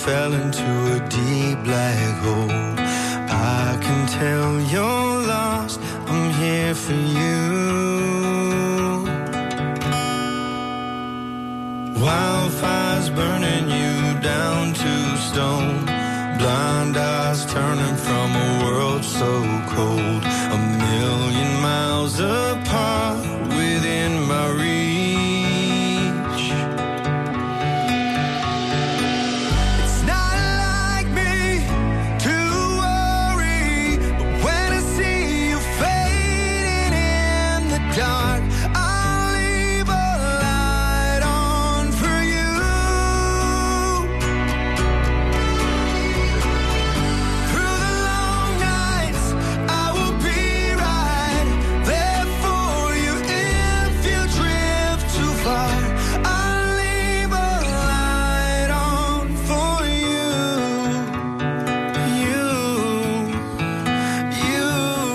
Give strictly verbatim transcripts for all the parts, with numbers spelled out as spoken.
fell into a deep black hole. I can tell you're lost, I'm here for you. Wildfires burning you down to stone. Blind eyes turning from a world so cold. A million miles apart within my reach. It's not like me to worry, but when I see you fading in the dark, I'll leave a light on for you. Through the long nights, I will be right there for you if you drift too far. I'll leave a light on for you. You, you.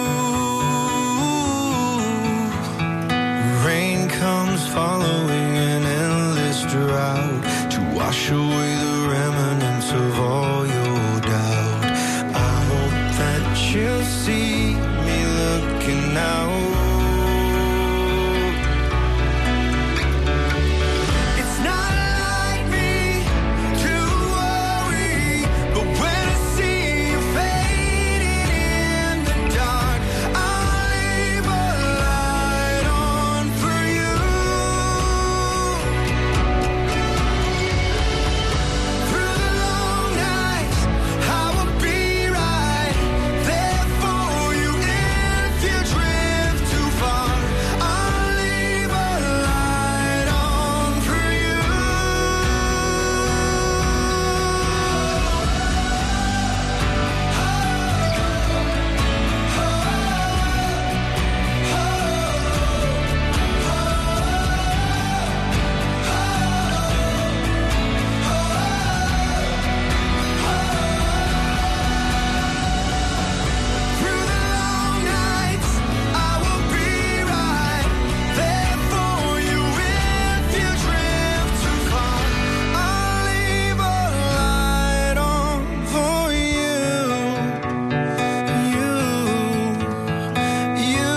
Rain comes following an endless drought to wash away the remnants of all your doubt. I hope that you'll see me looking out. It's not like me to worry, but when I see you fading in the dark, I'll leave a light on for you. Through the long nights, I will be right there for you if you drift too far. I'll leave a light on for you. Through the long nights, I will be right there for you if you drift too far. I'll leave a light on for you. You, you.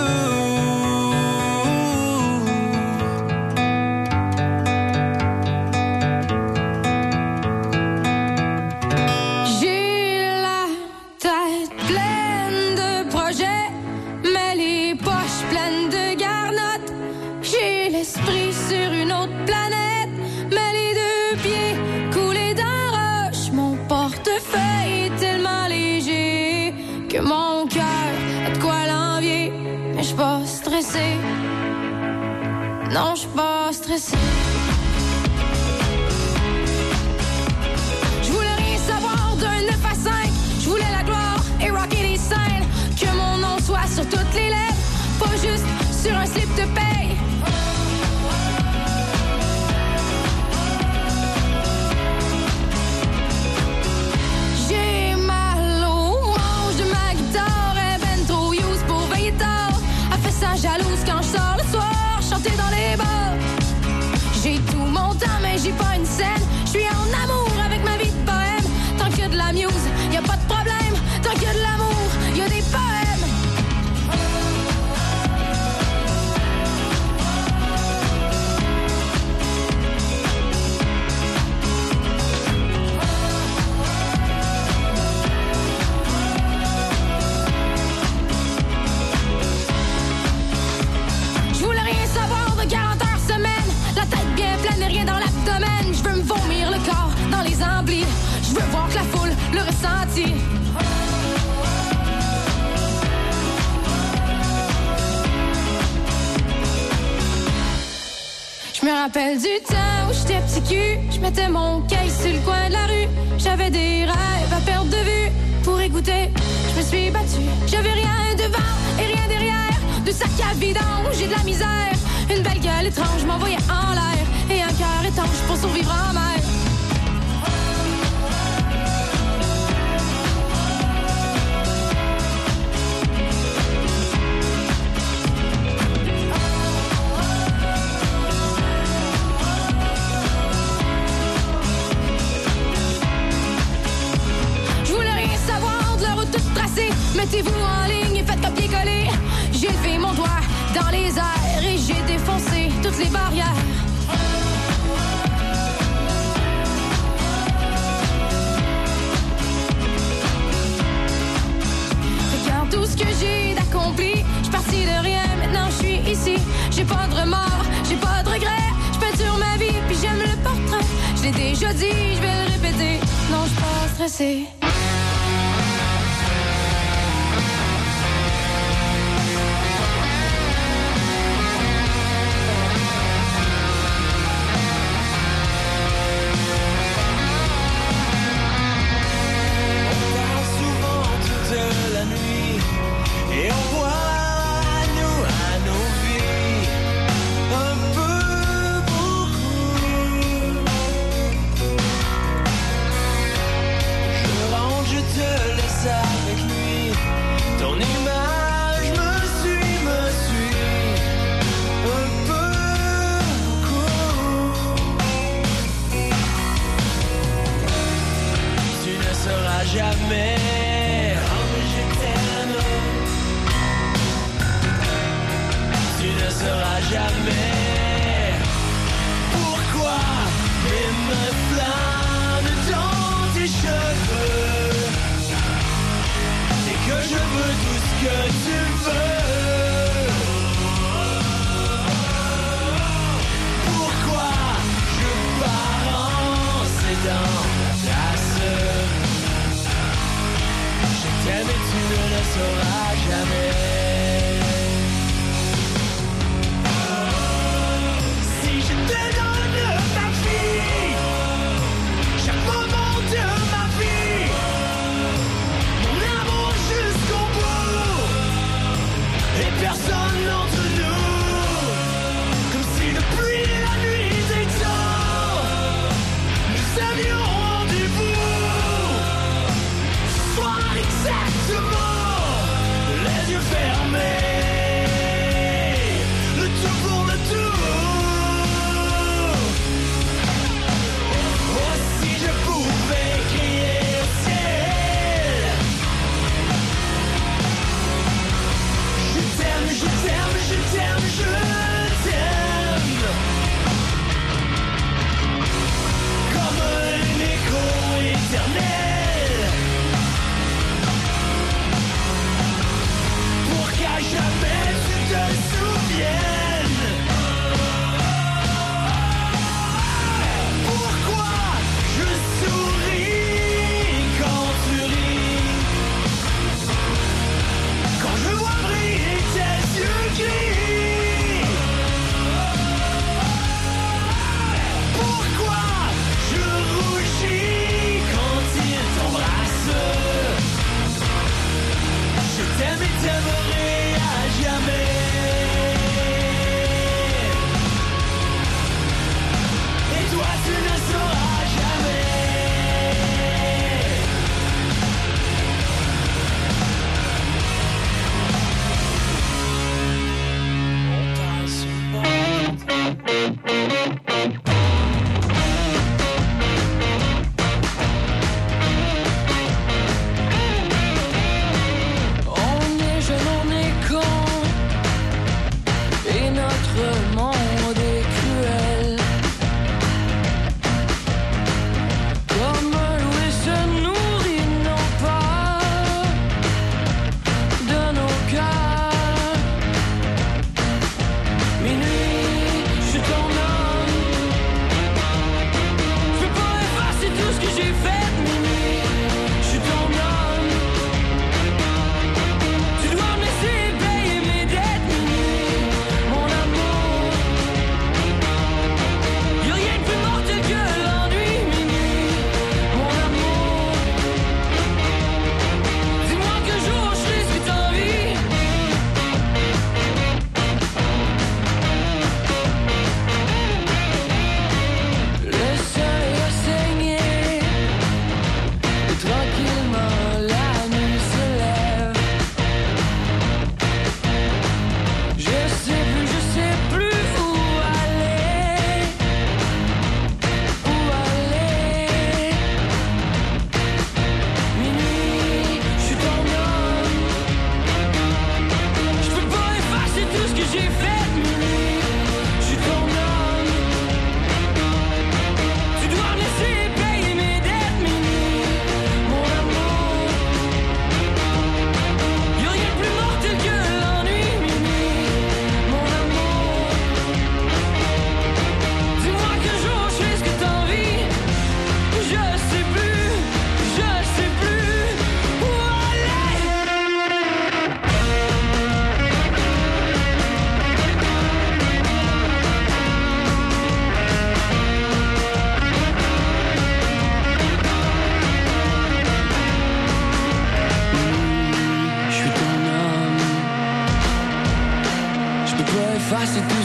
J'ai la tête pleine de projets, mais les poches pleines de garnottes. J'ai l'esprit sur une autre planète, mais les deux pieds coulés dans roche. Mon portefeuille est tellement léger que mon cœur a de quoi l'envier. Mais je suis pas stressée. Non, je suis pas stressée. Je voulais rien savoir d'un neuf à cinq. Je voulais la gloire et rocker les scènes. Que mon nom soit sur toutes les lèvres, pas juste sur un slip de paye. J'ai mal au manche de ma guitare. Elle est ben trop use pour veiller tard. Elle fait ça jalouse quand je sors le soir, chanter dans les bars. J'ai tout mon temps, mais j'ai pas une scène. Je suis en amour avec ma vie de bohème. Tant qu'il y a de la muse, y a pas de problème. Tant qu'il y a de l'amour, y a des poèmes. Je voulais rien savoir de quarante heures semaine. La tête bien pleine et rien dans l'abdomen. Je veux me vomir le corps dans les emblis. Je veux voir que la foule le ressenti. Je me rappelle du temps où j'étais petit cul. Je mettais mon case sur le coin de la rue. J'avais des rêves à perdre de vue. Pour écouter, je me suis battue. J'avais rien devant et rien derrière. De sac à vidange, j'ai de la misère. Une belle gueule étrange m'envoyait en l'air. Et un cœur étanche pour survivre en mer. toutes les barrières. Regarde tout ce que j'ai d'accompli. J'suis partie de rien, maintenant je suis ici. J'ai pas de remords, j'ai pas de regrets. J'peinture ma vie, puis j'aime le portrait. Je l'ai déjà dit, je vais le répéter. Non, j'suis pas stressée. Et on voit à nous, à nos vies, un peu beaucoup. Je rentre, je te laisse avec lui. Ton image me suit, me suit, un peu beaucoup. Tu ne sauras jamais. Tu ne sauras jamais pourquoi mes mains flânent dans tes cheveux et que je veux tout ce que tu veux. Pourquoi je pars en cédant la place. Je t'aime et tu ne le sauras jamais. Personne entre nous, comme si depuis la nuit des temps, nous avions rendez-vous. Ce soir exactement,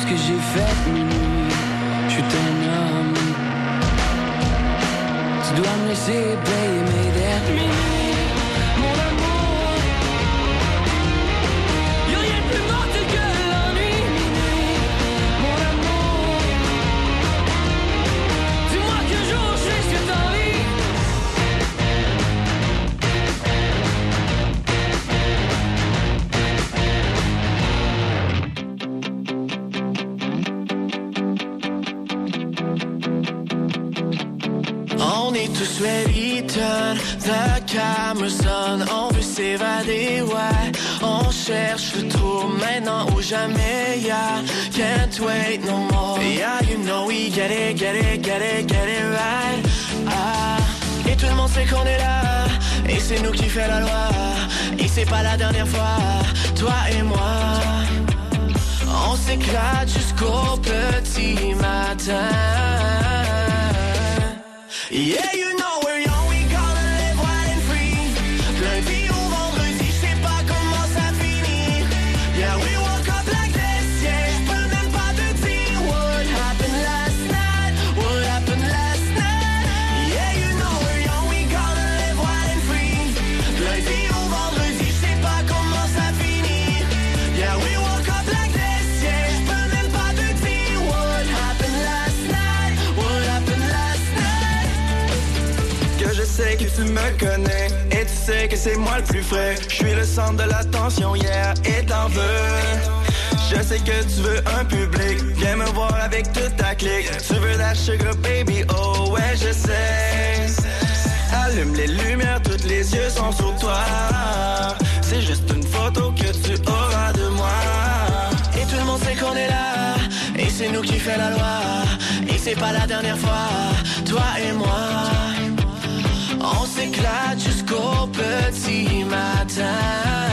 que j'ai fait minuit. Je suis ton homme. Tu dois me laisser payer mes dettes minuit. Mon amour, y'a rien de plus mortel que l'ennui minuit. Mon amour, dis-moi qu'un jour je sais ce que t'as envie. On est tous ready, turn the cameras on. On veut s'évader, ouais. On cherche le trou maintenant ou jamais, yeah. Can't wait no more. Yeah, you know we get it, get it, get it, get it right. Ah, et tout le monde sait qu'on est là. Et c'est nous qui fait la loi. Et c'est pas la dernière fois, toi et moi. On s'éclate jusqu'au petit matin. Yeah, you know we're young, we gonna live wild and free. Lundi au vendredi, je sais pas comment ça finit. Yeah, we woke up like this, yeah. J'peux même pas te dire what happened last night, what happened last night. Yeah, you know we're young, we gonna live wild and free. Lundi au vendredi, je sais pas comment ça finit. Yeah, we woke up like this, yeah. J'peux même pas te dire what happened last night, what happened last night. Que je sais que tu me connais et tu sais que c'est moi le plus frais. Je suis le centre de l'attention, yeah, et t'en veux. Je sais que tu veux un public, viens me voir avec toute ta clique. Tu veux la sugar baby, oh ouais je sais. Allume les lumières, tous les yeux sont sur toi. C'est juste une photo que tu auras de moi. Et tout le monde sait qu'on est là. Et c'est nous qui fait la loi. Et c'est pas la dernière fois, toi et moi. On s'éclate jusqu'au petit matin.